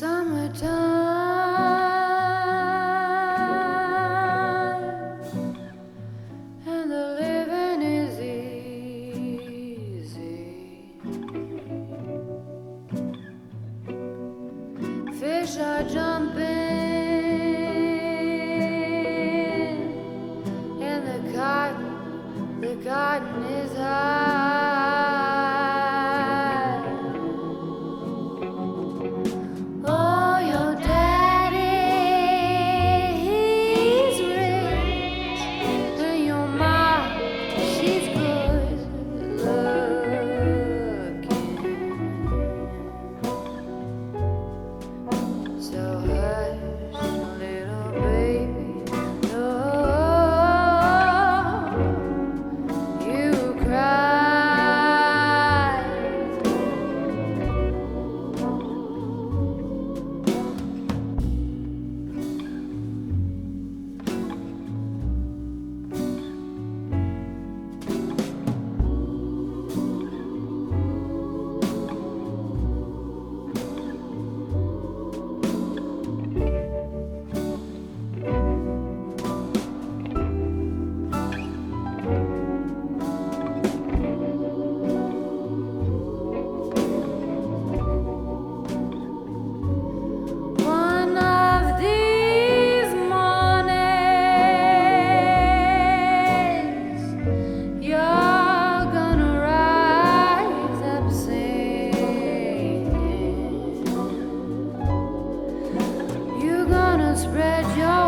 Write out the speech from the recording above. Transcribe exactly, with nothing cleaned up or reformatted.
Summertime and the living is easy. Fish are jumping and the cotton, the cotton is high. Oh, your daddy, he's rich, and your mom, she's good looking. So hush, little baby, no, you cry. One of these mornings, you're gonna rise up singing. You're gonna spread your